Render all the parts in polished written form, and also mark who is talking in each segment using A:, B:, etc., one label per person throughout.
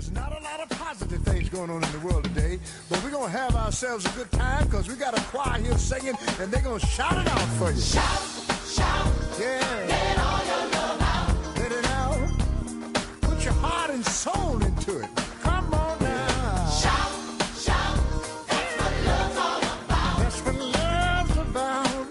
A: There's not a lot of positive things going on in the world today, but we're going to have ourselves a good time because we got a choir here singing, and they're going to shout it out for you.
B: Shout, shout,
A: yeah.
B: Let all your love out.
A: Let it out. Put your heart and soul into it. Come on now.
B: Shout, shout, that's what love's all about.
A: That's what love's about.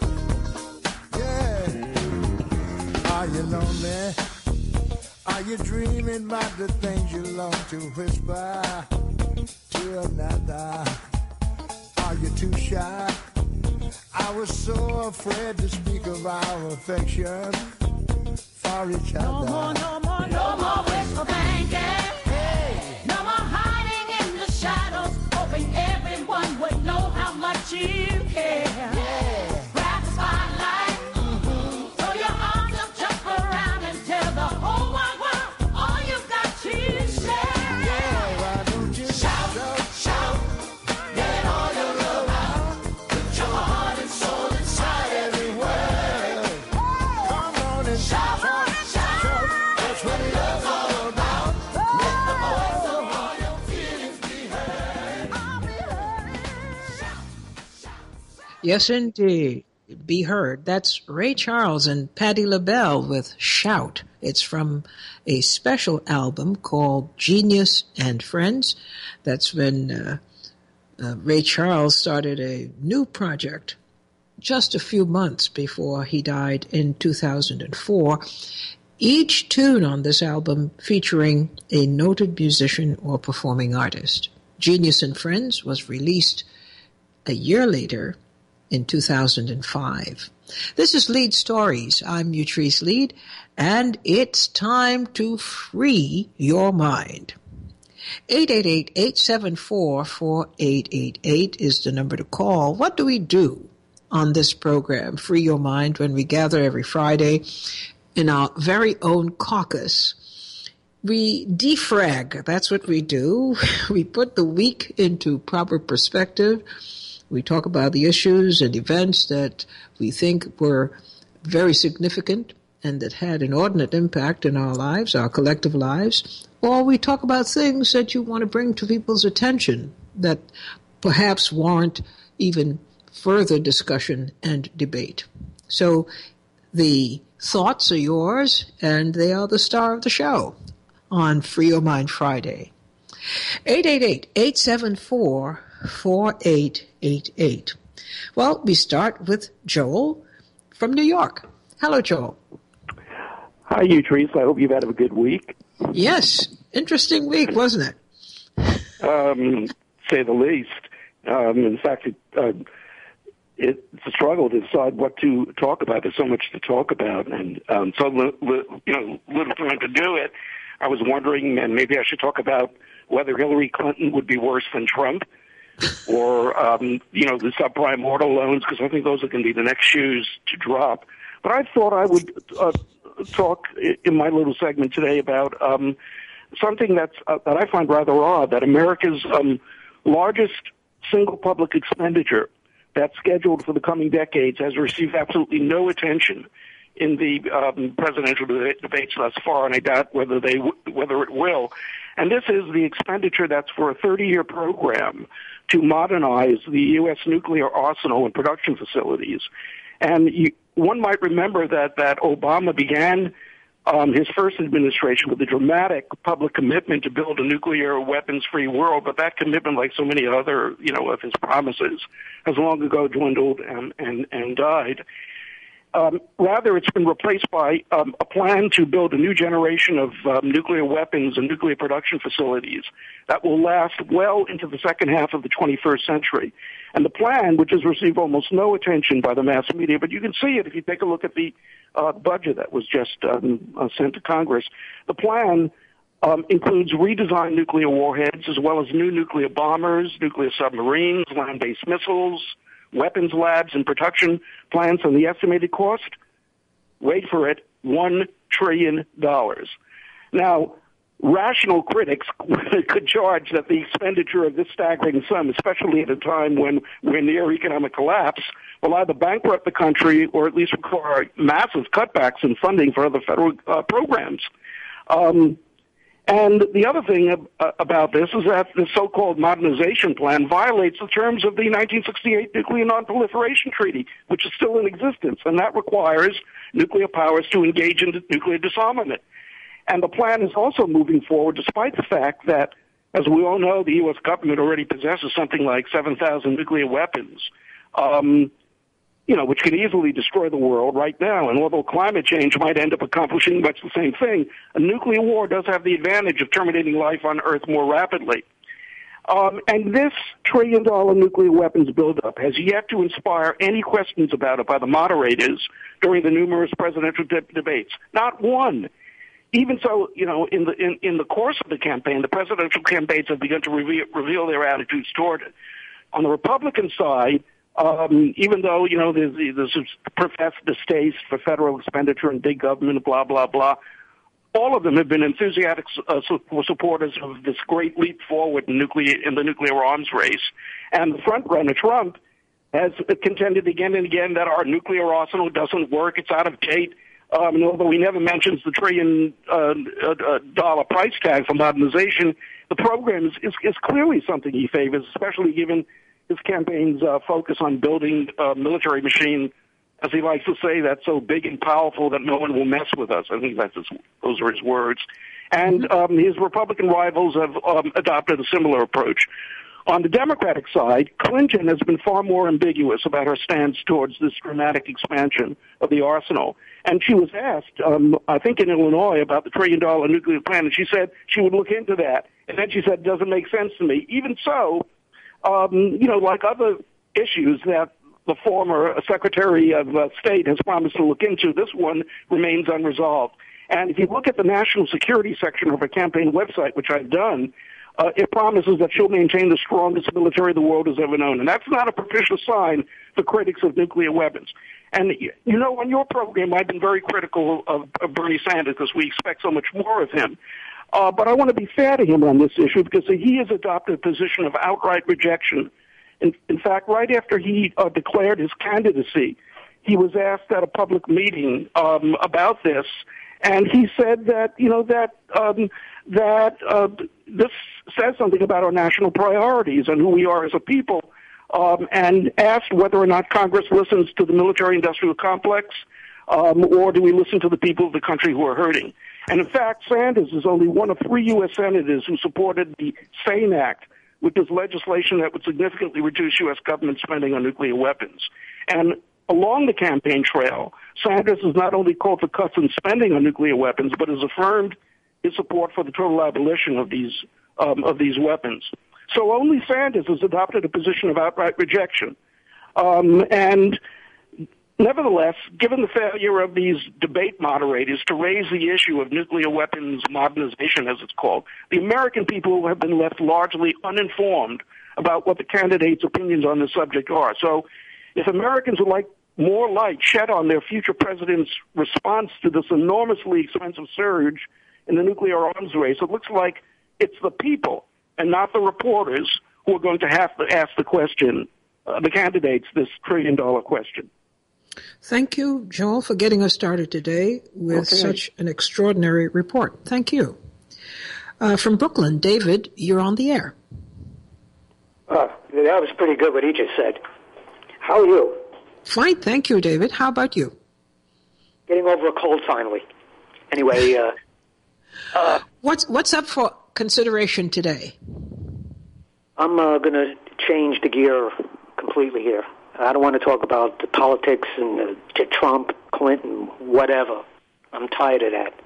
A: Yeah. Are you lonely? Are you dreaming about the things you long to whisper to another? Are you too shy? I was so afraid to speak of our affection for each other.
B: No more wishful thinking. Hey. No more hiding in the shadows, hoping everyone would know how much you care. Yeah. Grab the spotlight, throw your arms up, jump around and tell the whole wide world all you've got to say.
A: Yeah, why don't you
B: shout, shout, let all your love out. Put your heart and soul inside every word.
A: Come on and
B: shout, shout,
A: that's what love's all about.
B: let the voice of all your feelings be heard.
C: Yes, indeed. Be heard. That's Ray Charles and Patti LaBelle with Shout. It's from a special album called Genius and Friends. That's when Ray Charles started a new project just a few months before he died in 2004. Each tune on this album featuring a noted musician or performing artist. Genius and Friends was released a year later in 2005. This is Lead Stories. I'm Utrice Lead, and it's time to free your mind. 888-874-4888 is the number to call. What do we do on this program, Free Your Mind, when we gather every Friday in our very own caucus? We defrag. That's what we do. We put the week into proper perspective. We talk about the issues and events that we think were very significant and that had an inordinate impact in our lives, our collective lives. Or we talk about things that you want to bring to people's attention that perhaps warrant even further discussion and debate. So the thoughts are yours, and they are the star of the show on Free Your Mind Friday. 888-874-4888. Well, we start with Joel from New York. Hello, Joel.
D: Hi, Utrice. I hope you've had a good week.
C: Yes. Interesting week, wasn't it?
D: Say the least. In fact, it's a struggle to decide what to talk about. There's so much to talk about, and little time to do it. I was wondering, and maybe I should talk about whether Hillary Clinton would be worse than Trump, or the subprime auto loans, because I think those are going to be the next shoes to drop. But I thought I would talk in my little segment today about something that I find rather odd, that America's largest single public expenditure that's scheduled for the coming decades has received absolutely no attention in the presidential debates thus far, and I doubt whether it will. And this is the expenditure that's for a 30-year program to modernize the U.S. nuclear arsenal and production facilities. And one might remember that Obama began his first administration with a dramatic public commitment to build a nuclear weapons-free world, but that commitment, like so many other, of his promises, has long ago dwindled and died. Rather, it's been replaced by a plan to build a new generation of nuclear weapons and nuclear production facilities that will last well into the second half of the 21st century. And the plan, which has received almost no attention by the mass media, but you can see it if you take a look at the budget that was just sent to Congress. The plan includes redesigned nuclear warheads as well as new nuclear bombers, nuclear submarines, land-based missiles, weapons labs and production plants, and the estimated cost, wait for it, $1 trillion. Now, rational critics could charge that the expenditure of this staggering sum, especially at a time when we're near economic collapse, will either bankrupt the country or at least require massive cutbacks in funding for other federal programs. And the other thing about this is that the so-called modernization plan violates the terms of the 1968 Nuclear Non-Proliferation Treaty, which is still in existence, and that requires nuclear powers to engage in nuclear disarmament. And the plan is also moving forward despite the fact that, as we all know, the U.S. government already possesses something like 7,000 nuclear weapons, which could easily destroy the world right now. And although climate change might end up accomplishing much the same thing, a nuclear war does have the advantage of terminating life on Earth more rapidly. And this trillion-dollar nuclear weapons buildup has yet to inspire any questions about it by the moderators during the numerous presidential debates. Not one. Even so, in the course of the campaign, the presidential campaigns have begun to reveal their attitudes toward it. On the Republican side, even though, there's professed distaste for federal expenditure and big government, blah, blah, blah, all of them have been enthusiastic supporters of this great leap forward in the nuclear arms race. And the frontrunner, Trump, has contended again and again that our nuclear arsenal doesn't work, it's out of date. And although he never mentions the $1 trillion price tag for modernization, the program is clearly something he favors, especially given his campaign's focus on building a military machine, as he likes to say, that's so big and powerful that no one will mess with us. I think those are his words. And his Republican rivals have adopted a similar approach. On the Democratic side, Clinton has been far more ambiguous about her stance towards this dramatic expansion of the arsenal. And she was asked, I think in Illinois, about the $1 trillion nuclear plan, and she said she would look into that. And then she said, it doesn't make sense to me. Even so, like other issues that the former Secretary of State has promised to look into, this one remains unresolved. And if you look at the national security section of her campaign website, which I've done, it promises that she'll maintain the strongest military the world has ever known. And that's not a propitious sign for critics of nuclear weapons. And, on your program, I've been very critical of Bernie Sanders because we expect so much more of him. But I want to be fair to him on this issue because he has adopted a position of outright rejection. In fact, right after he declared his candidacy, he was asked at a public meeting about this, and he said that, this says something about our national priorities and who we are as a people, and asked whether or not Congress listens to the military-industrial complex, or do we listen to the people of the country who are hurting? And in fact, Sanders is only one of 3 U.S. senators who supported the SANE Act, which is legislation that would significantly reduce U.S. government spending on nuclear weapons. And along the campaign trail, Sanders has not only called for cuts in spending on nuclear weapons, but has affirmed his support for the total abolition of these weapons. So only Sanders has adopted a position of outright rejection. And nevertheless, given the failure of these debate moderators to raise the issue of nuclear weapons modernization, as it's called, the American people have been left largely uninformed about what the candidates' opinions on this subject are. So if Americans would like more light shed on their future president's response to this enormously expensive surge in the nuclear arms race, it looks like it's the people and not the reporters who are going to have to ask the question, the candidates, this $1 trillion question.
C: Thank you, Joel, for getting us started today with such an extraordinary report. Thank you. From Brooklyn, David, you're on the air.
E: That was pretty good what he just said. How are you?
C: Fine, thank you, David. How about you?
E: Getting over a cold finally. Anyway,
C: what's up for consideration today?
E: I'm going to change the gear completely here. I don't want to talk about the politics and Trump, Clinton, whatever. I'm tired of that.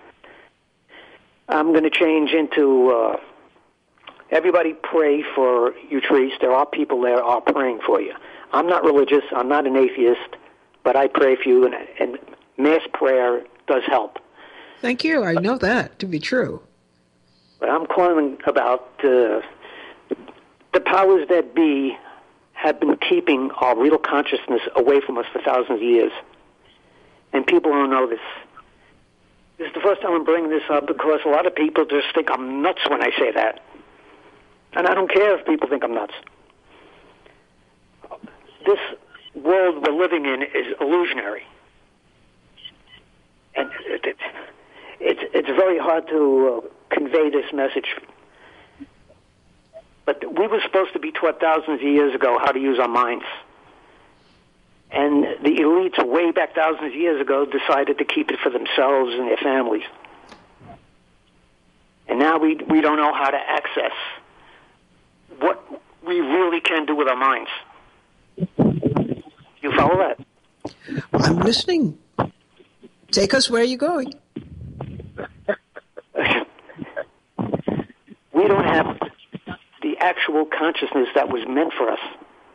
E: I'm going to change into everybody pray for Utrice. There are people there are praying for you. I'm not religious. I'm not an atheist, but I pray for you, and mass prayer does help.
C: Thank you. I know that to be true.
E: But I'm calling about the powers that be have been keeping our real consciousness away from us for thousands of years. And people don't know this. This is the first time I'm bringing this up because a lot of people just think I'm nuts when I say that. And I don't care if people think I'm nuts. This world we're living in is illusionary. And it's very hard to convey this message. But we were supposed to be taught thousands of years ago how to use our minds. And the elites way back thousands of years ago decided to keep it for themselves and their families. And now we don't know how to access what we really can do with our minds. You follow that?
C: I'm listening. Take us where you're going.
E: We don't have the actual consciousness that was meant for us.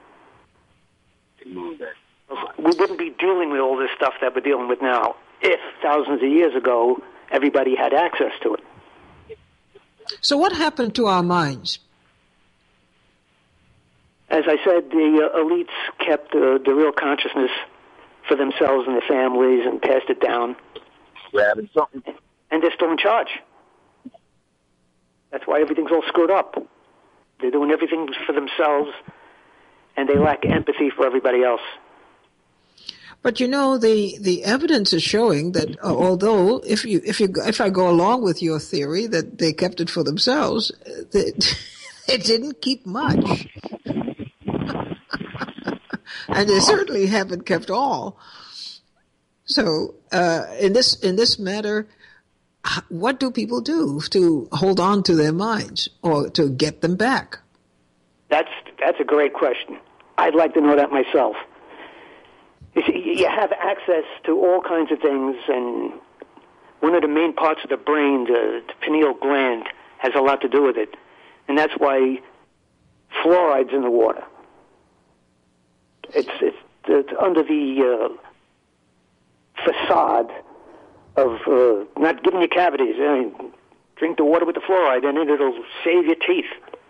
E: We wouldn't be dealing with all this stuff that we're dealing with now if thousands of years ago everybody had access to it.
C: So what happened to our minds?
E: As I said, the elites kept the real consciousness for themselves and their families and passed it down.
F: Grabbing something.
E: And they're still in charge. That's why everything's all screwed up. They're doing everything for themselves, and they lack empathy for everybody else.
C: But you know, the evidence is showing that although if I go along with your theory that they kept it for themselves, they didn't keep much, and they certainly haven't kept all. So in this matter, what do people do to hold on to their minds or to get them back?
E: That's a great question. I'd like to know that myself. You see, you have access to all kinds of things, and one of the main parts of the brain, the pineal gland, has a lot to do with it. And that's why fluoride's in the water. It's under the facade of not giving you cavities. Drink the water with the fluoride in it, it'll save your teeth.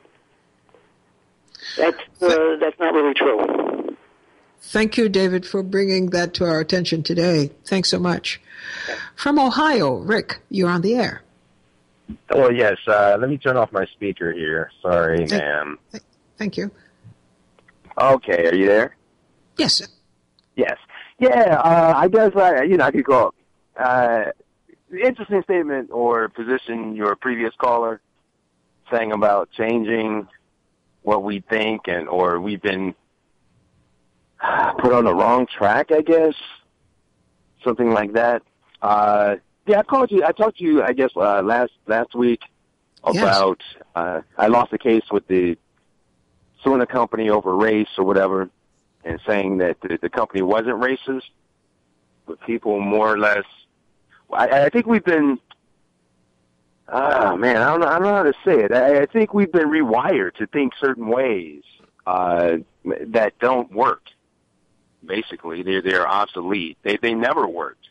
E: That's not really true.
C: Thank you, David, for bringing that to our attention today. Thanks so much. From Ohio, Rick, you're on the air.
F: Oh, yes. Let me turn off my speaker here. Sorry, ma'am.
C: Thank you.
F: Okay, are you there?
C: Yes, sir.
F: Yes. Yeah, I guess I could go. Interesting statement or position your previous caller saying about changing what we think or we've been put on the wrong track, I guess. Something like that. I talked to you, I guess, last week about, yes. I lost a case with suing a company over race or whatever and saying that the company wasn't racist, but people more or less, I think we've been, I don't know how to say it. I think we've been rewired to think certain ways that don't work. Basically, they're obsolete. They never worked,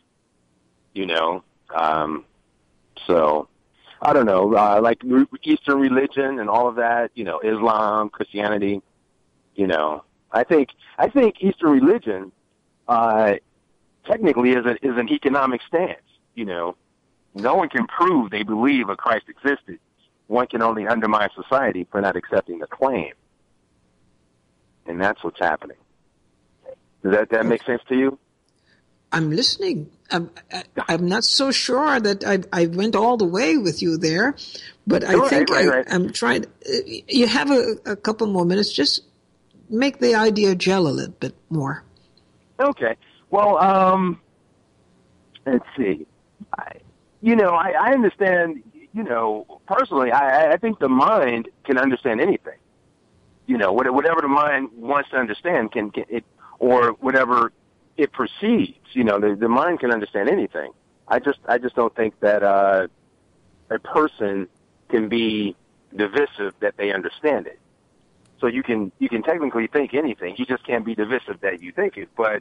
F: So I don't know, like Eastern religion and all of that, Islam, Christianity, I think Eastern religion technically is an economic stance. No one can prove they believe a Christ existed. One can only undermine society for not accepting the claim, and that's what's happening. Does that make sense to you?
C: I'm listening. I'm not so sure that I went all the way with you there, but I think right. I'm trying. You have a couple more minutes. Just make the idea gel a little bit more.
F: Okay. Well, let's see. I understand. Personally, I think the mind can understand anything. Whatever the mind wants to understand can it. Or whatever it perceives, the mind can understand anything. I just don't think that a person can be divisive that they understand it. So you can technically think anything. You just can't be divisive that you think it. But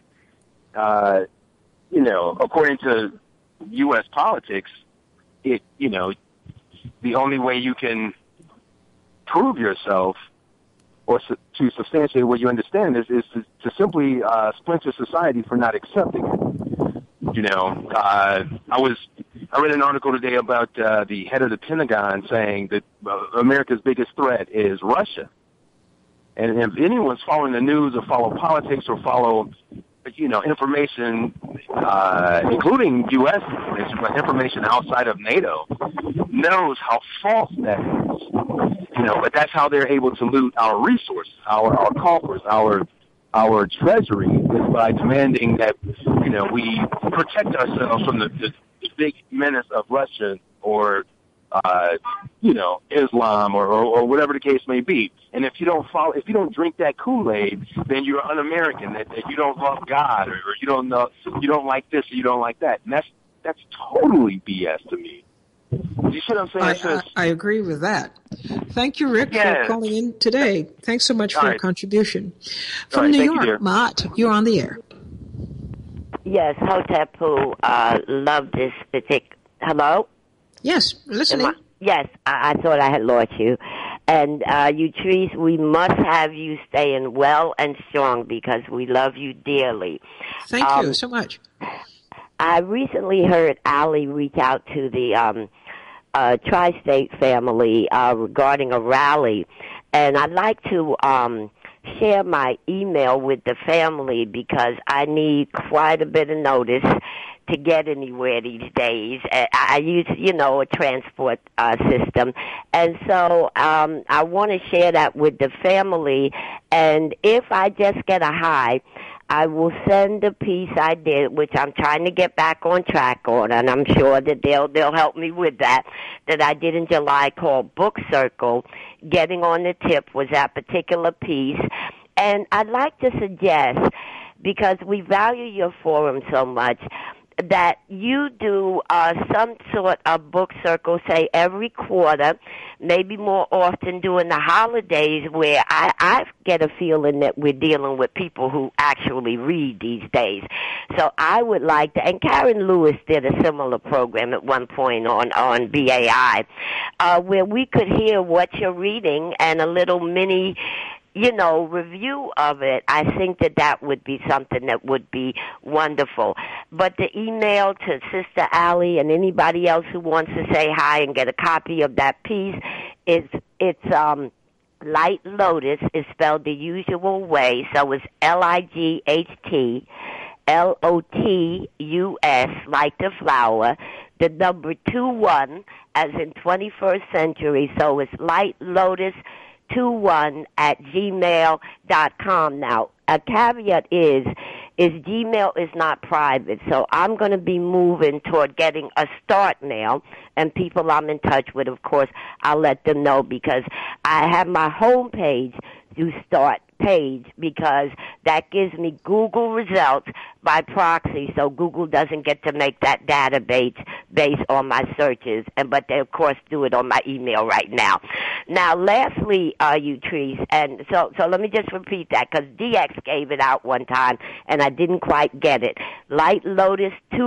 F: according to U.S. politics, the only way you can prove yourself or to substantiate what you understand is to simply splinter society for not accepting it. I read an article today about the head of the Pentagon saying that America's biggest threat is Russia. And if anyone's following the news or follow politics or follow information, including U.S. information, but information outside of NATO, knows how false that is. But that's how they're able to loot our resources, our coffers, our treasury, is by demanding that, we protect ourselves from the big menace of Russia or, Islam or whatever the case may be. And if you don't drink that Kool-Aid, then you're un-American, that you don't love God or you don't like this or you don't like that. And that's totally BS to me. You see what I'm saying?
C: I agree with that. Thank you, Rick, for calling in today. Thanks so much for your contribution. From New York, Mott, you're on the air.
G: Yes, Hotepu, love this particular... Hello?
C: Yes, listening.
G: Yes, I thought I had lost you. And Utrice, we must have you staying well and strong because we love you dearly.
C: Thank you so much.
G: I recently heard Allie reach out to the Tri-State family regarding a rally, and I'd like to share my email with the family because I need quite a bit of notice to get anywhere these days. I use, a transport system. And so I want to share that with the family. And if I just get a high, I will send the piece I did, which I'm trying to get back on track on, and I'm sure that they'll help me with that I did in July called Book Circle. Getting on the tip was that particular piece. And I'd like to suggest, because we value your forum so much, that you do some sort of book circle, say every quarter, maybe more often during the holidays, where I get a feeling that we're dealing with people who actually read these days. So I would like to, and Karen Lewis did a similar program at one point on BAI, where we could hear what you're reading and a little mini review of it. I think that would be something that would be wonderful. But the email to Sister Allie and anybody else who wants to say hi and get a copy of that piece it's Light Lotus is spelled the usual way, so it's LIGHT LOTUS, like the flower, the number 21 as in 21st century, so it's Light Lotus 21@gmail.com. Now, a caveat is Gmail is not private, so I'm going to be moving toward getting a start mail, and people I'm in touch with, of course, I'll let them know because I have my home page to start page because that gives me Google results by proxy, so Google doesn't get to make that database based on my searches, but they of course do it on my email right now. Now, lastly, Utrice, and so let me just repeat that because DX gave it out one time and I didn't quite get it. Light Lotus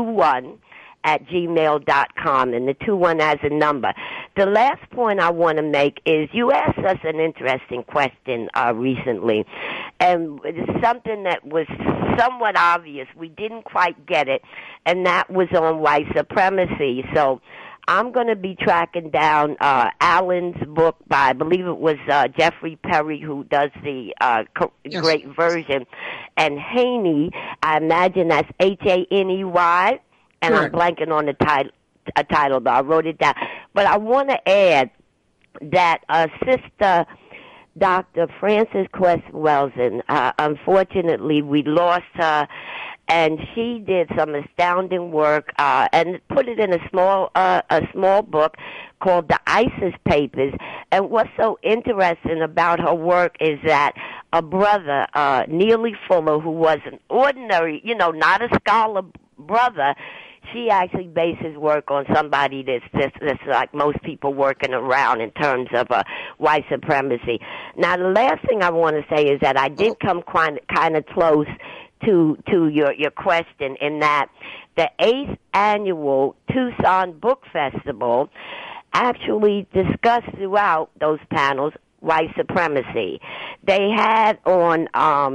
G: 21@gmail.com, and the 21 as a number. The last point I want to make is you asked us an interesting question recently, and it's something that was somewhat obvious. We didn't quite get it, and that was on white supremacy. So I'm going to be tracking down Allen's book by, I believe it was Jeffrey Perry, who does the great version, and Haney, I imagine that's Haney, and I'm blanking on the title, but I wrote it down. But I want to add that Sister Dr. Frances Quest Welson, unfortunately, we lost her, and she did some astounding work and put it in a small book called The ISIS Papers. And what's so interesting about her work is that a brother, Neely Fuller, who was an ordinary, not a scholar brother, she actually bases work on somebody that's like most people working around in terms of white supremacy. Now, the last thing I want to say is that I did come kind of close to your question in that the 8th annual Tucson Book Festival actually discussed throughout those panels white supremacy. They had on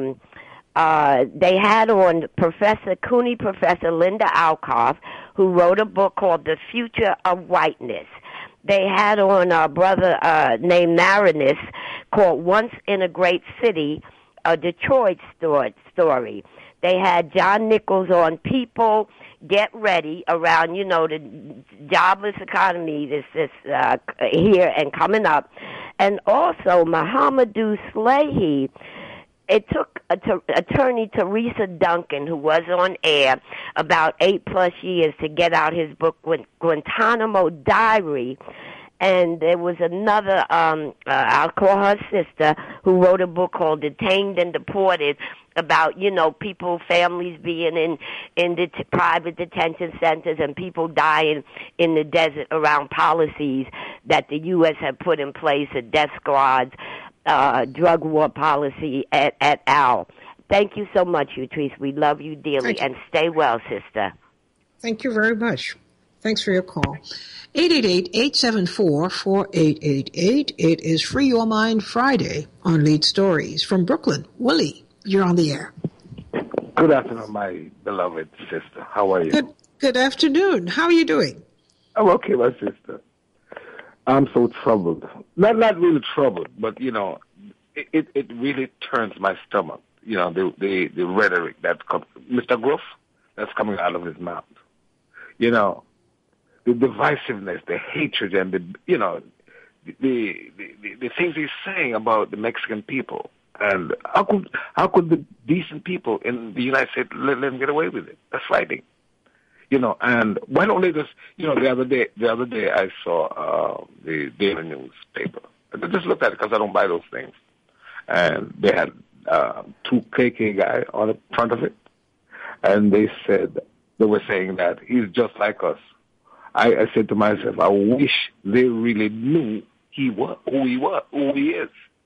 G: Professor Linda Alcoff, who wrote a book called The Future of Whiteness. They had on a brother named Marinus called Once in a Great City, a Detroit story. They had John Nichols on. People get ready around, the jobless economy this here and coming up. And also Mohamedou Slahi. It took attorney Teresa Duncan, who was on air about 8+ years, to get out his book, Guantanamo Diary. And there was another, I'll call her sister, who wrote a book called Detained and Deported, about, people, families being in private detention centers and people dying in the desert around policies that the U.S. had put in place, a death squads, drug war policy et al. Thank you so much, Utrice. We love you dearly, and stay well, sister.
C: Thank you very much. Thanks for your call. 888-874-4888. It is Free Your Mind Friday on Lead Stories. From Brooklyn, Willie, you're on the air.
H: Good afternoon, my beloved sister. How are you?
C: Good afternoon. How are you doing?
H: I'm okay, my sister. I'm so troubled. Not really troubled, but, it really turns my stomach. The rhetoric that comes, Mr. Groff, that's coming out of his mouth. The divisiveness, the hatred, and the things he's saying about the Mexican people. And how could the decent people in the United States let them get away with it? That's frightening. And why don't they just, the other day I saw the Daily newspaper. I just looked at it because I don't buy those things. And they had two KK guys on the front of it. And they were saying that he's just like us. I said to myself, I wish they really knew who he is.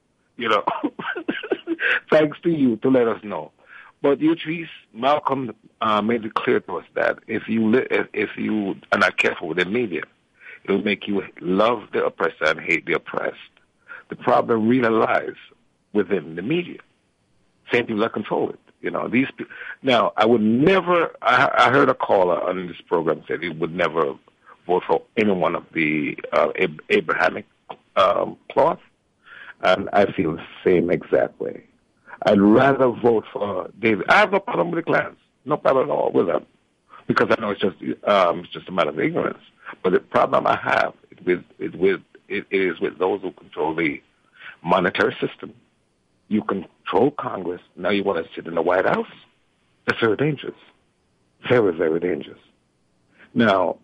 H: Thanks to you to let us know. But Utrice, Malcolm made it clear to us that if you are not careful with the media, it will make you love the oppressor and hate the oppressed. The problem really lies within the media. Same people that control it. These people. Now, I would never. I heard a caller on this program said he would never vote for any one of the Abrahamic clause, and I feel the same exact way. I'd rather vote for David. I have no problem with the clans, no problem at all with them, because I know it's just a matter of ignorance. But the problem I have is with those who control the monetary system. You control Congress. Now you want to sit in the White House? That's very dangerous. Very, very dangerous. Now,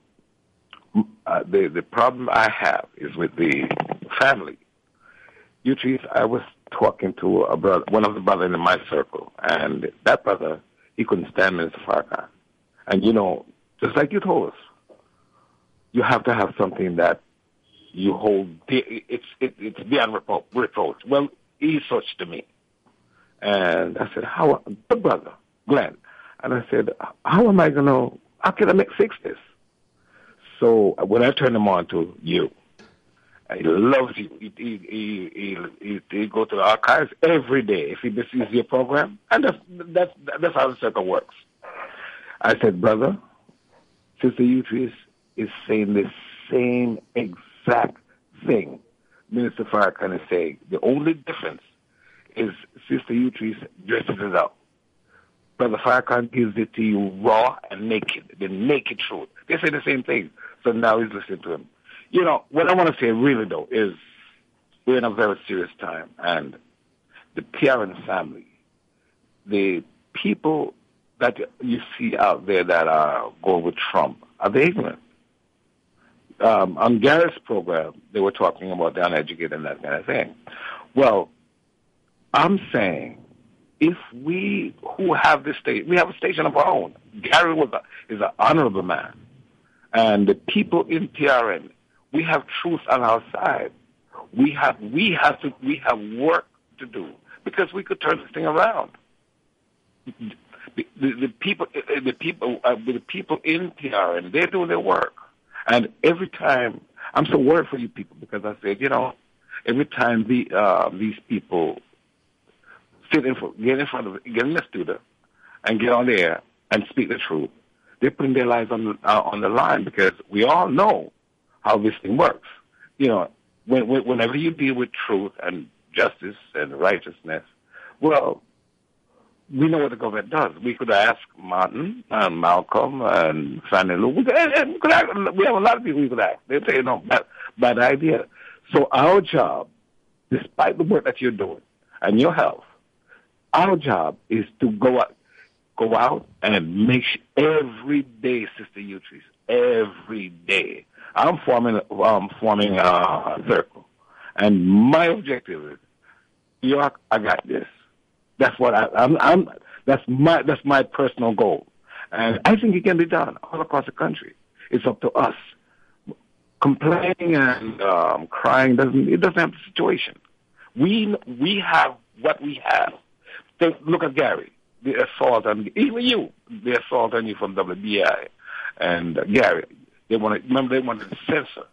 H: the problem I have is with the family. Utrice, I was talking to a brother, one of the brothers in my circle, and that brother, he couldn't stand Minister Farrakhan. And just like you told us, you have to have something that you hold. It's beyond reproach. Well, he's such to me, and I said, the brother Glenn, and I said, how can I fix this? So when I turned him on to you, he loves you. He go to the archives every day if he sees your program, and that's how the circle works. I said, brother, Sister Utrice is saying the same exact thing Minister Farrakhan is saying. The only difference is Sister Utrice dresses it up. Brother Farrakhan gives it to you raw and naked, the naked truth. They say the same thing. So now he's listening to him. What I want to say really, though, is we're in a very serious time. And the PRN family, the people that you see out there that are going with Trump, are they ignorant? On Gary's program, they were talking about the uneducated and that kind of thing. Well, I'm saying if we who have this state, we have a station of our own. Gary is an honorable man. And the people in PRN, we have truth on our side. We have work to do because we could turn this thing around. The people in PRN, they're doing their work. And every time, I'm so worried for you people because I said, every time these people get in front of the studio and get on the air and speak the truth, they're putting their lives on the line because we all know how this thing works. Whenever you deal with truth and justice and righteousness, well, we know what the government does. We could ask Martin and Malcolm and Fannie Lou. We have a lot of people we could ask. They say, no, bad idea. So our job, despite the work that you're doing and your health, our job is to go out and make sure every day, Sister Utrice, every day. I'm forming a circle, and my objective is, York, I got this. That's what that's my personal goal, and I think it can be done all across the country. It's up to us. Complaining and crying doesn't help the situation. We have what we have. Look at Gary, the assault on even you, the assault on you from WBI, and Gary. They wanted to censor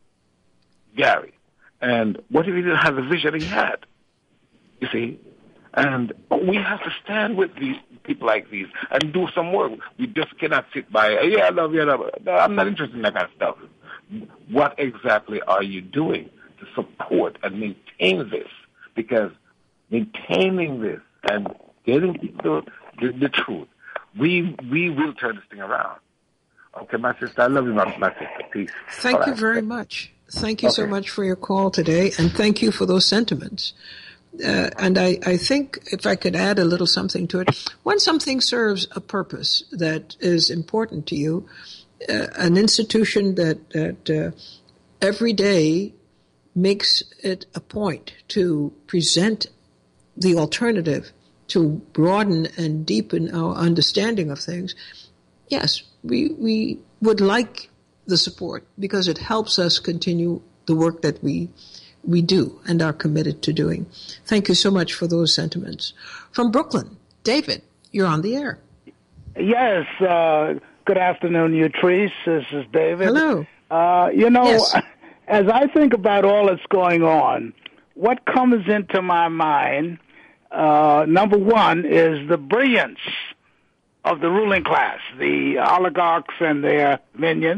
H: Gary, and what if he didn't have the vision he had? You see. And we have to stand with these people like these and do some work. We just cannot sit by, I love you. No, I'm not interested in that kind of stuff. What exactly are you doing to support and maintain this? Because maintaining this and getting people the truth, we will turn this thing around. Okay, my sister, I love you, my sister. Peace.
C: Thank you very much. Thank you so much for your call today, and thank you for those sentiments. And I think if I could add a little something to it, when something serves a purpose that is important to you, an institution that every day makes it a point to present the alternative, to broaden and deepen our understanding of things, yes, we would like the support because it helps us continue the work that we do and are committed to doing. Thank you so much for those sentiments. From Brooklyn, David, you're on the air.
I: Yes. Good afternoon, Utrice. This is David.
C: Hello.
I: Yes. As I think about all that's going on, what comes into my mind, number one, is the brilliance of the ruling class, the oligarchs and their minions,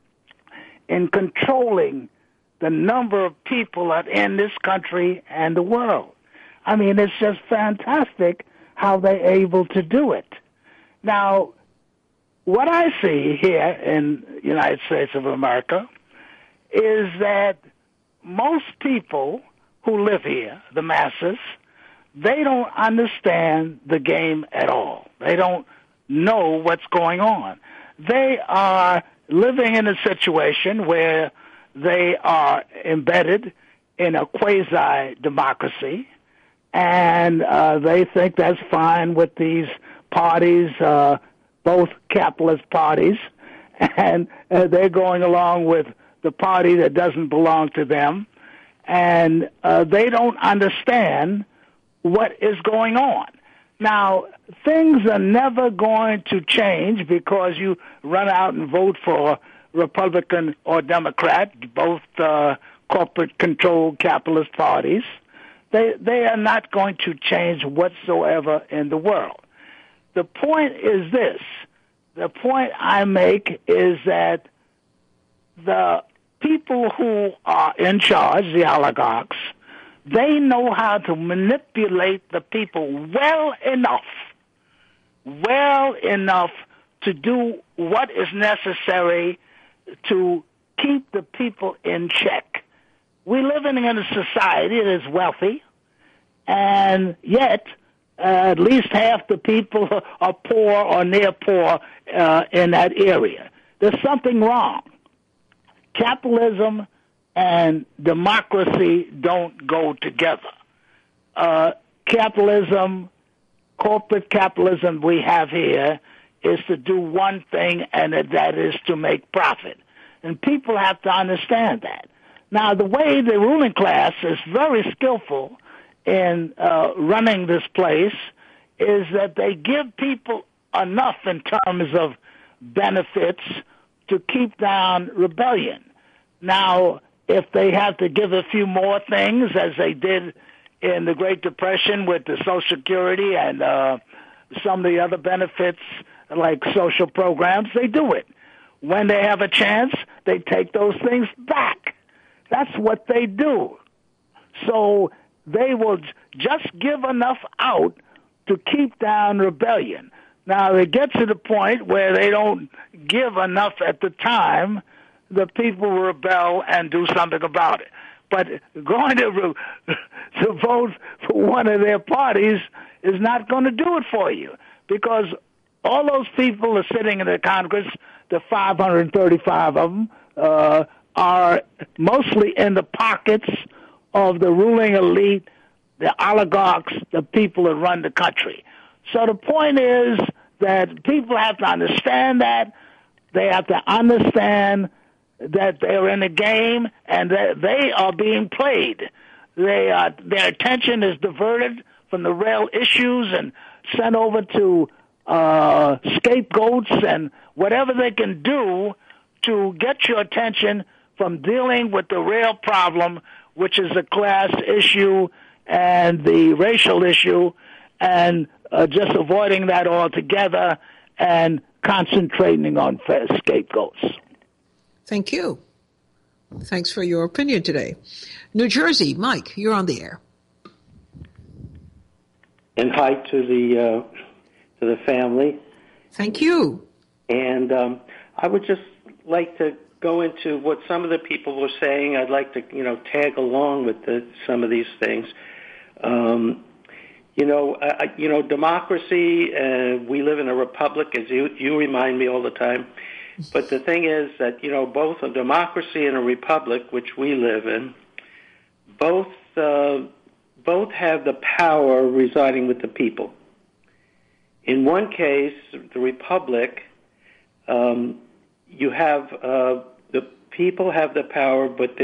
I: in controlling the number of people that in this country and the world. I mean, it's just fantastic how they're able to do it. Now, what I see here in the United States of America is that most people who live here, the masses, they don't understand the game at all. They don't know what's going on. They are living in a situation where they are embedded in a quasi-democracy, and they think that's fine with these parties, both capitalist parties, and they're going along with the party that doesn't belong to them, and they don't understand what is going on. Now, things are never going to change because you run out and vote for Republican or Democrat, both corporate-controlled capitalist parties. They are not going to change whatsoever in the world. The point is this. The point I make is that the people who are in charge, the oligarchs, they know how to manipulate the people well enough to do what is necessary to keep the people in check. We live in a society that is wealthy, and yet at least half the people are poor or near poor in that area. There's something wrong. Capitalism and democracy don't go together. Corporate capitalism we have here is to do one thing, and that is to make profit. And people have to understand that. Now, the way the ruling class is very skillful in running this place is that they give people enough in terms of benefits to keep down rebellion. Now, if they have to give a few more things, as they did in the Great Depression with the Social Security and some of the other benefits like social programs, they do it. When they have a chance, they take those things back. That's what they do. So they will just give enough out to keep down rebellion. Now, it gets to the point where they don't give enough at the time, the people rebel and do something about it. But going to vote for one of their parties is not going to do it for you, because all those people are sitting in the Congress, the 535 of them, are mostly in the pockets of the ruling elite, the oligarchs, the people that run the country. So the point is that people have to understand that. They have to understand that they're in a game and that they are being played. Their attention is diverted from the real issues and sent over to scapegoats and whatever they can do to get your attention from dealing with the real problem, which is the class issue and the racial issue, and just avoiding that altogether and concentrating on scapegoats.
C: Thank you. Thanks for your opinion today. New Jersey, Mike, you're on the air.
J: And hi to the family.
C: Thank you.
J: And I would just like to go into what some of the people were saying. I'd like to, tag along with some of these things. Democracy. We live in a republic, as you remind me all the time. But the thing is that both a democracy and a republic, which we live in, both have the power residing with the people. In one case, the republic, you have the people have the power, but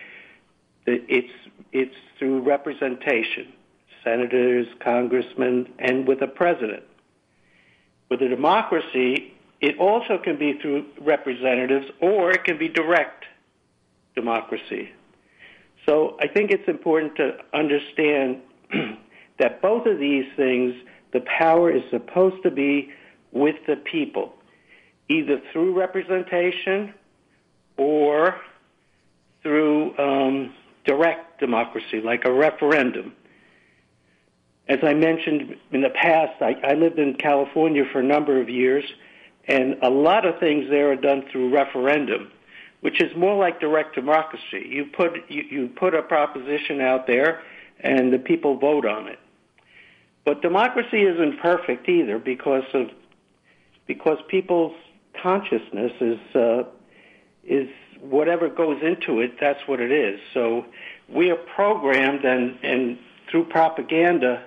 J: it's through representation, senators, congressmen, and with a president. With a democracy, it also can be through representatives, or it can be direct democracy. So I think it's important to understand that both of these things, the power is supposed to be with the people, either through representation or through direct democracy, like a referendum. As I mentioned in the past, I lived in California for a number of years, and a lot of things there are done through referendum, which is more like direct democracy. You put a proposition out there, and the people vote on it. But democracy isn't perfect either, because people's consciousness is whatever goes into it. That's what it is. So we are programmed, and through propaganda,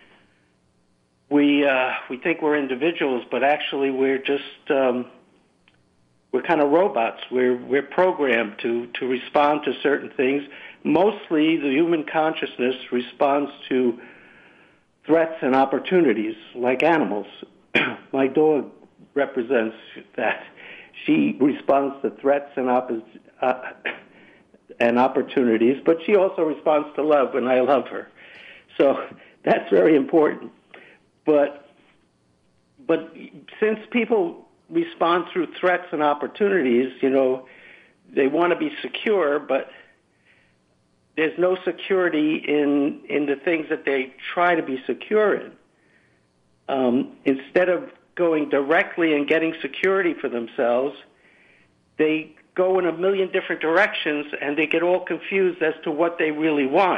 J: we think we're individuals, but actually we're just we're kind of robots. We're programmed to respond to certain things. Mostly, the human consciousness responds to threats and opportunities, like animals. My dog represents that. She responds to threats and opportunities, but she also responds to love when I love her. So that's very important. But since people respond through threats and opportunities, they want to be secure, but there's no security in the things that they try to be secure in. Instead of going directly and getting security for themselves, they go in a million different directions, and they get all confused as to what they really want.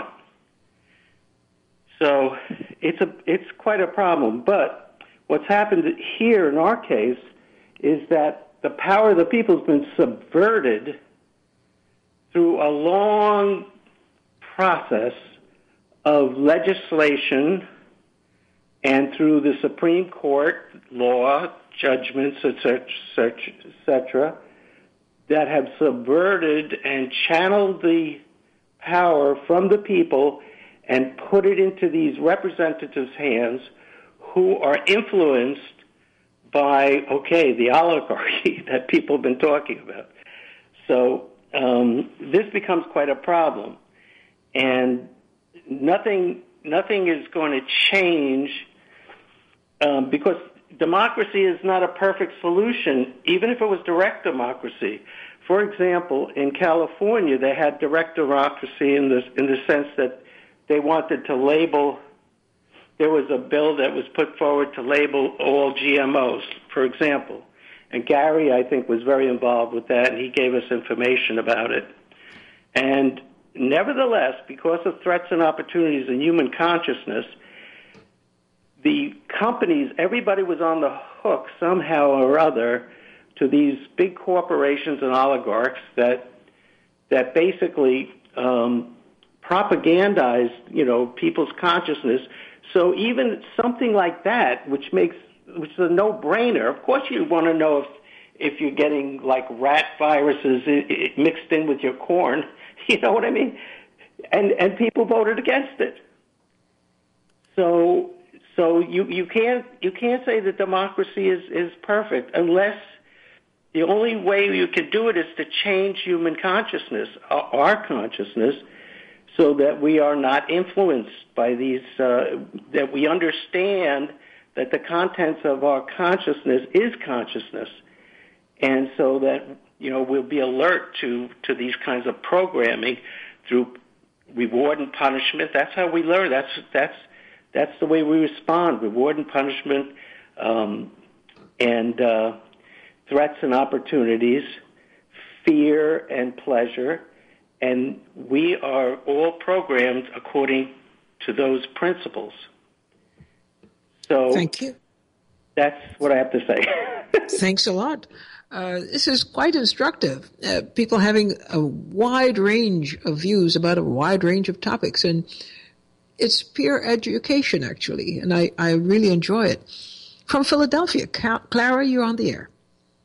J: So it's quite a problem. But what's happened here in our case is that the power of the people has been subverted through a long process of legislation and through the Supreme Court law, judgments, etc., that have subverted and channeled the power from the people and put it into these representatives' hands, who are influenced by, the oligarchy that people have been talking about. So this becomes quite a problem. And nothing is going to change because democracy is not a perfect solution, even if it was direct democracy. For example, in California, they had direct democracy in the sense that they wanted to label there was a bill that was put forward to label all GMOs, for example. And Gary, I think, was very involved with that, and he gave us information about it. And nevertheless, because of threats and opportunities in human consciousness, the companies, everybody was on the hook somehow or other to these big corporations and oligarchs that basically propagandized, people's consciousness. So even something like that, which is a no-brainer. Of course, you want to know if you're getting like rat viruses mixed in with your corn. You know what I mean? And people voted against it. So you can't say that democracy is perfect unless the only way you can do it is to change human consciousness, our consciousness, so that we are not influenced by these, that we understand that the contents of our consciousness is consciousness. And so that, we'll be alert to these kinds of programming through reward and punishment. That's how we learn. That's the way we respond, reward and punishment, and threats and opportunities, fear and pleasure. And we are all programmed according to those principles. So
C: thank you.
J: That's what I have to say.
C: Thanks a lot. This is quite instructive. People having a wide range of views about a wide range of topics. And it's peer education, actually. And I really enjoy it. From Philadelphia, Clara, you're on the air.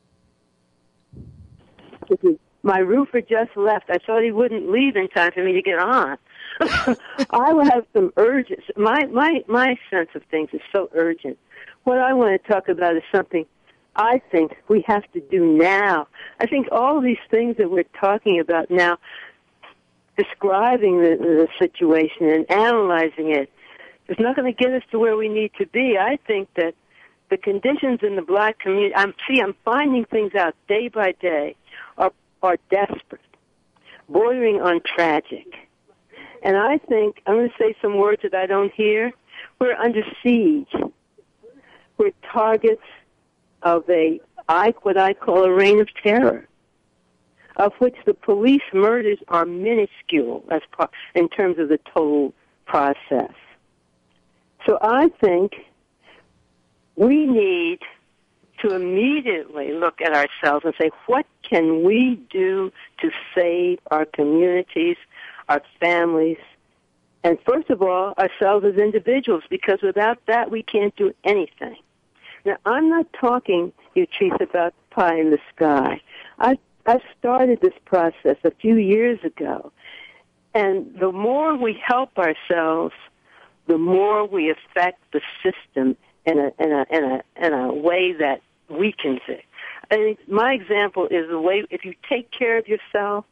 K: My roofer just left. I thought he wouldn't leave in time for me to get on. I will have some urgent. My sense of things is so urgent. What I want to talk about is something I think we have to do now. I think all these things that we're talking about now, describing the situation and analyzing it, is not going to get us to where we need to be. I think that the conditions in the black community, I'm finding things out day by day, are desperate, bordering on tragic. And I think, I'm going to say some words that I don't hear. We're under siege. We're targets of what I call a reign of terror, of which the police murders are minuscule in terms of the total process. So I think we need to immediately look at ourselves and say, what can we do to save our communities, our families, and first of all, ourselves as individuals, because without that, we can't do anything. Now, I'm not talking, Utrice, about pie in the sky. I started this process a few years ago, and the more we help ourselves, the more we affect the system in a way that weakens it. I think my example is the way, if you take care of yourself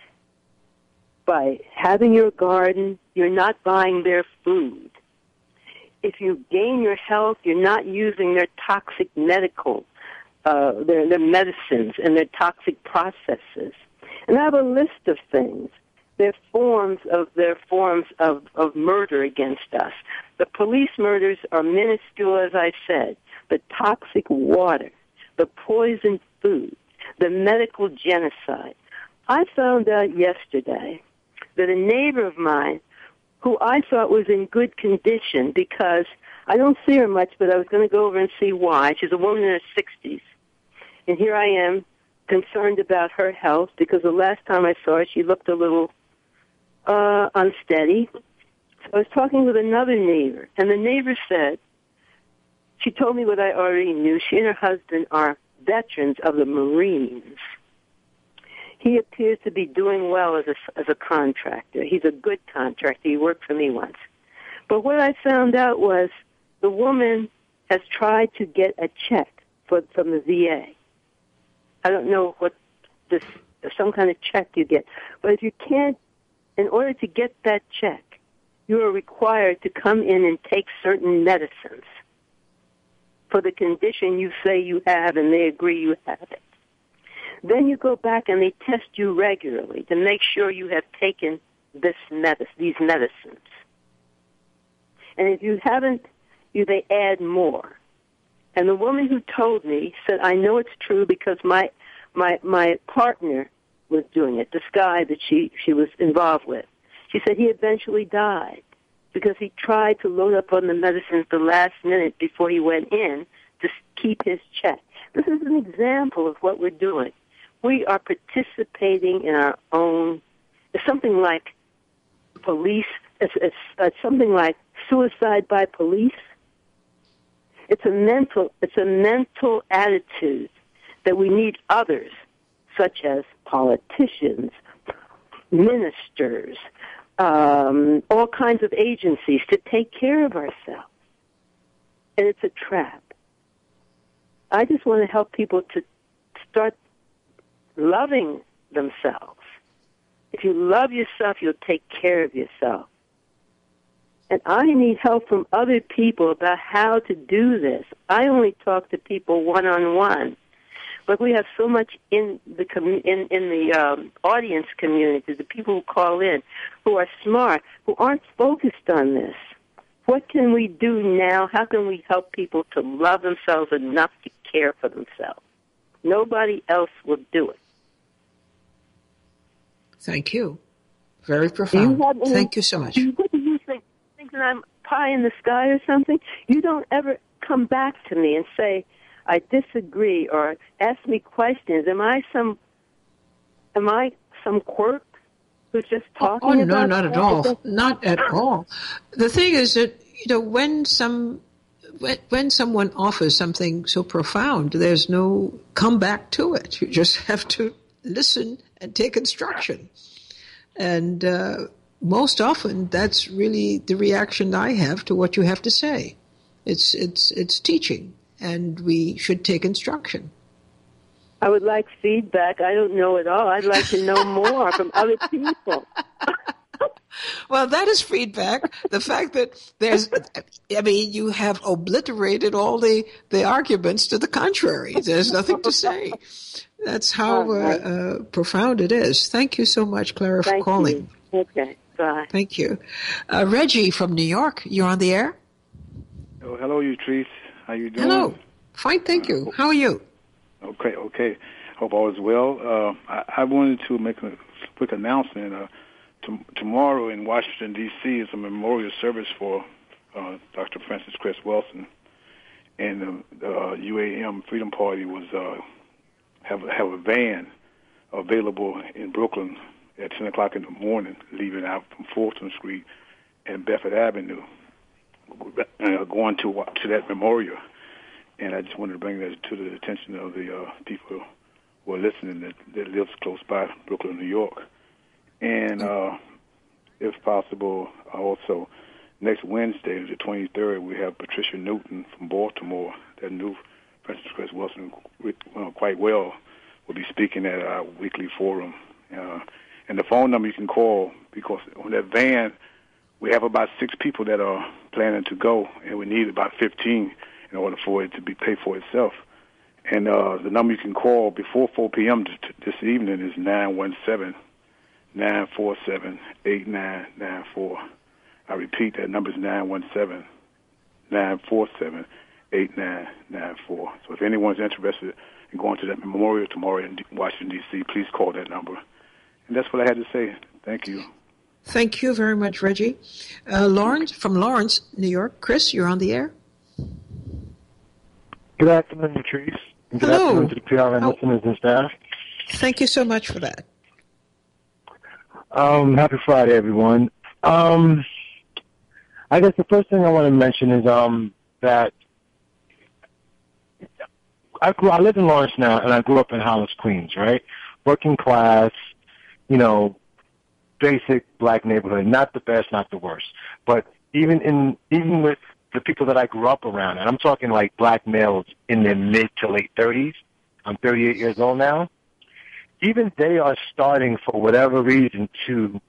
K: by having your garden, you're not buying their food. If you gain your health, you're not using their toxic medical, their medicines and their toxic processes. And I have a list of things. They're forms of murder against us. The police murders are minuscule, as I said. The toxic water, the poisoned food, the medical genocide. I found out yesterday that a neighbor of mine, who I thought was in good condition because I don't see her much, but I was going to go over and see why. She's a woman in her 60s. And here I am, concerned about her health, because the last time I saw her, she looked a little unsteady. So I was talking with another neighbor, and the neighbor said, she told me what I already knew. She and her husband are veterans of the Marines. He appears to be doing well as a contractor. He's a good contractor. He worked for me once. But what I found out was the woman has tried to get a check from the VA. I don't know what some kind of check you get. But if you can't, in order to get that check, you are required to come in and take certain medicines for the condition you say you have, and they agree you have it. Then you go back and they test you regularly to make sure you have taken these medicines. And if you haven't, they add more. And the woman who told me said, I know it's true because my partner was doing it, this guy that she was involved with. She said he eventually died because he tried to load up on the medicine at the last minute before he went in to keep his check. This is an example of what we're doing. We are participating in our own, it's something like police, it's something like suicide by police. It's a mental attitude that we need others, such as politicians, ministers, all kinds of agencies, to take care of ourselves. And it's a trap. I just want to help people to start loving themselves. If you love yourself, you'll take care of yourself. And I need help from other people about how to do this. I only talk to people one-on-one. But we have so much in the audience community, the people who call in, who are smart, who aren't focused on this. What can we do now? How can we help people to love themselves enough to care for themselves? Nobody else will do it.
C: Thank you. Very profound. Thank you so much.
K: What do you think? Think that I'm pie in the sky or something? You don't ever come back to me and say, I disagree, or ask me questions. Am I some quirk who's just talking about?
C: Oh, no, not at all. Not at all. The thing is that, when someone offers something so profound, there's no comeback to it. You just have to listen and take instruction. And most often, that's really the reaction I have to what you have to say. It's teaching, and we should take instruction.
K: I would like feedback. I don't know it all. I'd like to know more from other people.
C: Well, that is feedback. The fact that you have obliterated all the arguments to the contrary. There's nothing to say. That's how profound it is. Thank you so much, Clara, for calling.
K: You. Okay, bye.
C: Thank you. Reggie from New York, you're on the air.
L: Oh, hello, Utrice. How you doing?
C: Hello. Fine, thank you. How are you?
L: Okay. Hope all is well. I wanted to make a quick announcement. Tomorrow in Washington, D.C. is a memorial service for Dr. Francis Cress Welsing, and the UAM Freedom Party was have a van available in Brooklyn at 10 o'clock in the morning, leaving out from Fulton Street and Bedford Avenue, going to that memorial. And I just wanted to bring that to the attention of the people who are listening that lives close by Brooklyn, New York. And if possible, also next Wednesday, the 23rd, we have Patricia Newton from Baltimore that knew Francis Cress Welsing quite well, will be speaking at our weekly forum. And the phone number you can call, because on that van, we have about 6 people that are planning to go, and we need about 15 in order for it to be paid for itself. And the number you can call before 4 p.m. this evening is 917-947-8994. I repeat, that number is 917-947-8994. So if anyone's interested in going to that memorial tomorrow in Washington, D.C., please call that number. And that's what I had to say. Thank you.
C: Thank you very much, Reggie. Lawrence, from Lawrence, New York. Chris, you're on the air.
M: Good afternoon, Patrice. Good
C: Hello.
M: afternoon to the PRN listeners and staff.
C: Thank you so much for that.
M: Happy Friday, everyone. I guess the first thing I want to mention is that I live in Lawrence now, and I grew up in Hollis, Queens, right? Working class, basic black neighborhood. Not the best, not the worst. But even with the people that I grew up around, and I'm talking like black males in their mid to late 30s. I'm 38 years old now. Even they are starting, for whatever reason, to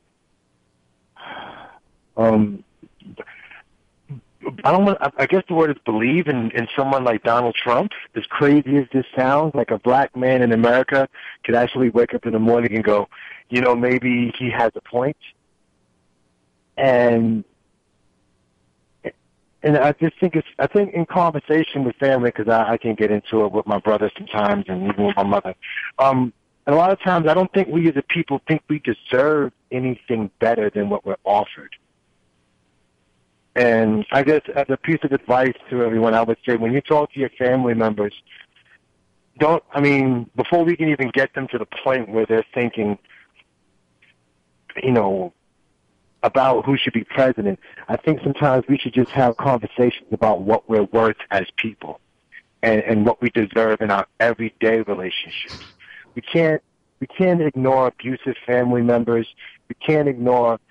M: I guess the word is believe in someone like Donald Trump. As crazy as this sounds, like a black man in America could actually wake up in the morning and go, maybe he has a point. And And I just think I think in conversation with family, because I can get into it with my brother sometimes and even with my mother. And a lot of times I don't think we as a people think we deserve anything better than what we're offered. And I guess as a piece of advice to everyone, I would say when you talk to your family members, before we can even get them to the point where they're thinking, about who should be president, I think sometimes we should just have conversations about what we're worth as people and what we deserve in our everyday relationships. We can't ignore abusive family members. We can't ignore,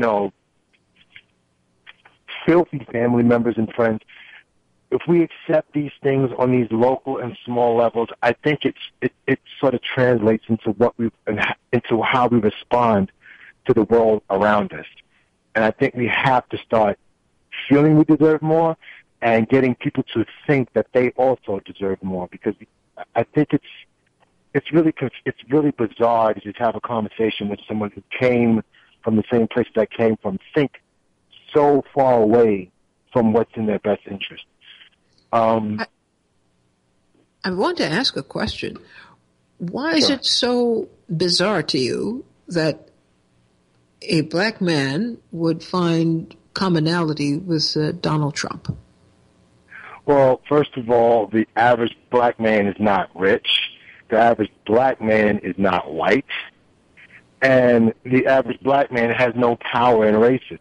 M: filthy family members and friends. If we accept these things on these local and small levels, I think it sort of translates into into how we respond to the world around us. And I think we have to start feeling we deserve more and getting people to think that they also deserve more, because I think it's really bizarre to just have a conversation with someone who came from the same place that I came from, think so far away from what's in their best interest.
C: I want to ask a question. Why is it so bizarre to you that a black man would find commonality with Donald Trump?
M: Well, first of all, the average black man is not rich. The average black man is not white. And the average black man has no power in racism.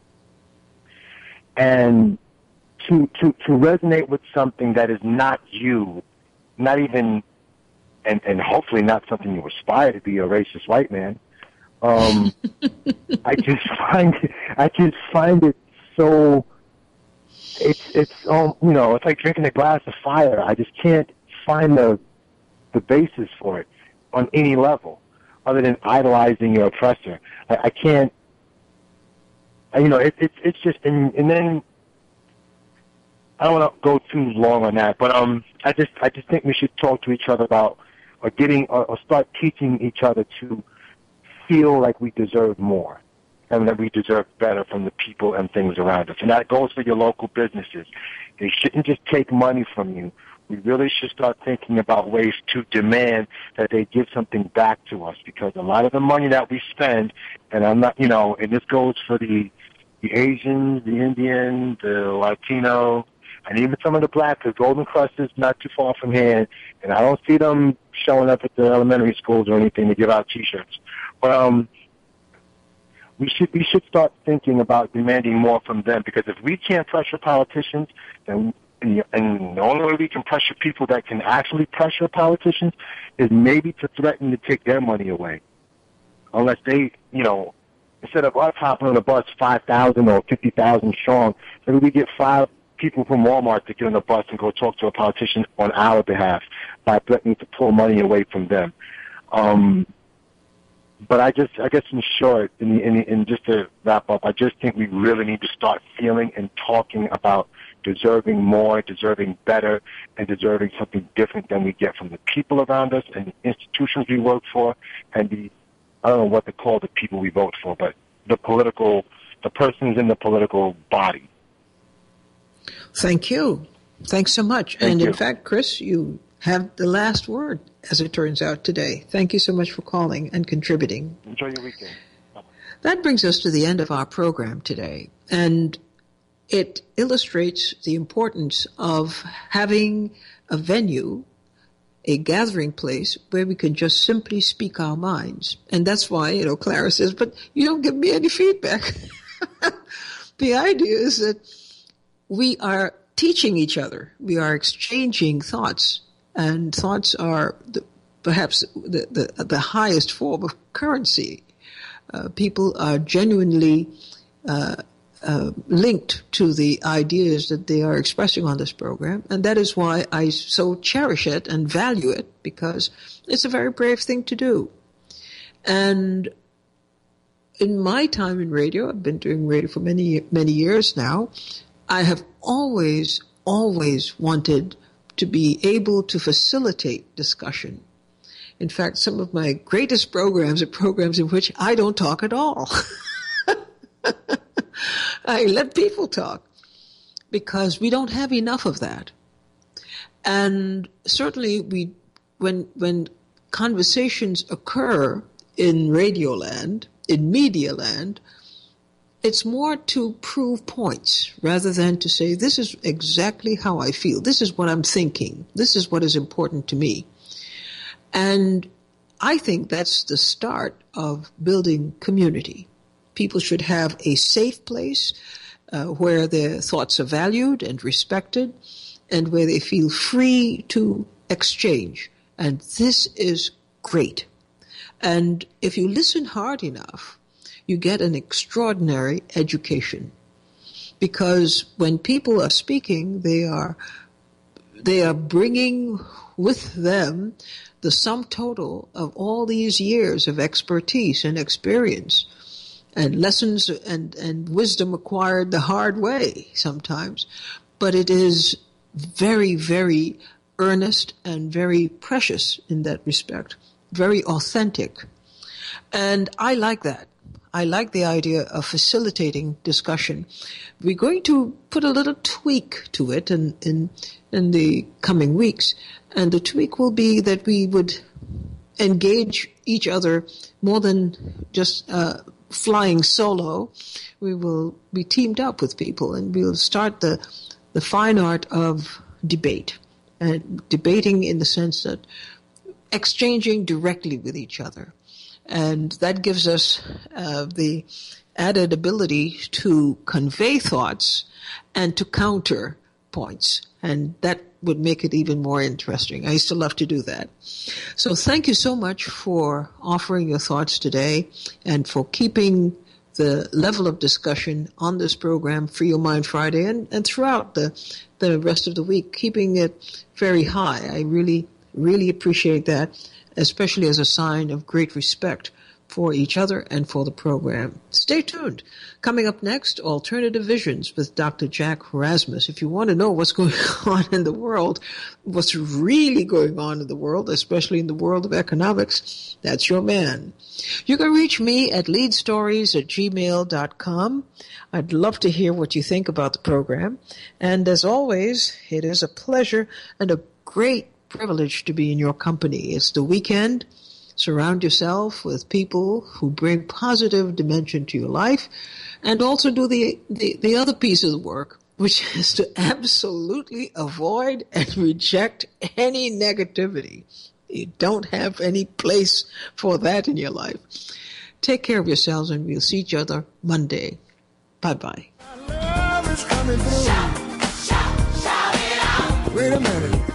M: And to resonate with something that is not you, not even, and hopefully not something you aspire to be, a racist white man, I just find it so, it's like drinking a glass of fire. I just can't find the basis for it on any level other than idolizing your oppressor. I can't, it's just, and then I don't want to go too long on that, but I just think we should talk to each other about or start teaching each other to feel like we deserve more and that we deserve better from the people and things around us. And that goes for your local businesses. They shouldn't just take money from you. We really should start thinking about ways to demand that they give something back to us, because a lot of the money that we spend, and I'm not, and this goes for the Asians, the Indian, the Latino, and even some of the black, because Golden Crust is not too far from here, and I don't see them showing up at the elementary schools or anything to give out T-shirts. But we should start thinking about demanding more from them, because if we can't pressure politicians, then and the only way we can pressure people that can actually pressure politicians is maybe to threaten to take their money away, unless they, instead of us hopping on a bus 5,000 or 50,000 strong, maybe we get 5 people from Walmart to get on the bus and go talk to a politician on our behalf by threatening to pull money away from them. But I guess in short, and just to wrap up, I just think we really need to start feeling and talking about deserving more, deserving better, and deserving something different than we get from the people around us and the institutions we work for, and I don't know what to call the people we vote for, but the persons in the political body.
C: Thank you. Thanks so much.
M: Thank you.
C: In fact, Chris, you have the last word, as it turns out today. Thank you so much for calling and contributing.
M: Enjoy your weekend.
C: That brings us to the end of our program today, and it illustrates the importance of having a venue, a gathering place where we can just simply speak our minds. And that's why, Clara says, but you don't give me any feedback. The idea is that we are teaching each other. We are exchanging thoughts, and thoughts are perhaps the highest form of currency. People are genuinely linked to the ideas that they are expressing on this program, and that is why I so cherish it and value it, because it's a very brave thing to do. And in my time in radio, I've been doing radio for many, many years now, I have always wanted to be able to facilitate discussion. In fact, some of my greatest programs are programs in which I don't talk at all. I let people talk, because we don't have enough of that. And certainly when conversations occur in radio land, in media land, it's more to prove points rather than to say, this is exactly how I feel. This is what I'm thinking. This is what is important to me. And I think that's the start of building community. People should have a safe place where their thoughts are valued and respected and where they feel free to exchange. And this is great. And if you listen hard enough, you get an extraordinary education. Because when people are speaking, they are bringing with them the sum total of all these years of expertise and experience and lessons and wisdom acquired the hard way sometimes. But it is very, very earnest and very precious in that respect, very authentic. And I like that. I like the idea of facilitating discussion. We're going to put a little tweak to it in the coming weeks. And the tweak will be that we would engage each other more than just flying solo. We will be teamed up with people, and we'll start the fine art of debate. And debating in the sense that exchanging directly with each other. And that gives us the added ability to convey thoughts and to counter points. And that would make it even more interesting. I used to love to do that. So thank you so much for offering your thoughts today and for keeping the level of discussion on this program, Free Your Mind Friday, and throughout the rest of the week, keeping it very high. I really, really appreciate that, especially as a sign of great respect for each other and for the program. Stay tuned. Coming up next, Alternative Visions with Dr. Jack Rasmus. If you want to know what's going on in the world, what's really going on in the world, especially in the world of economics, that's your man. You can reach me at leadstories@gmail.com. I'd love to hear what you think about the program. And as always, it is a pleasure and a great privilege to be in your company. It's the weekend. Surround yourself with people who bring positive dimension to your life, and also do the other piece of the work, which is to absolutely avoid and reject any negativity. You don't have any place for that in your life. Take care of yourselves, and we'll see each other Monday. Bye-bye.
A: Love is coming through.
B: Shout it out.
A: Wait a minute.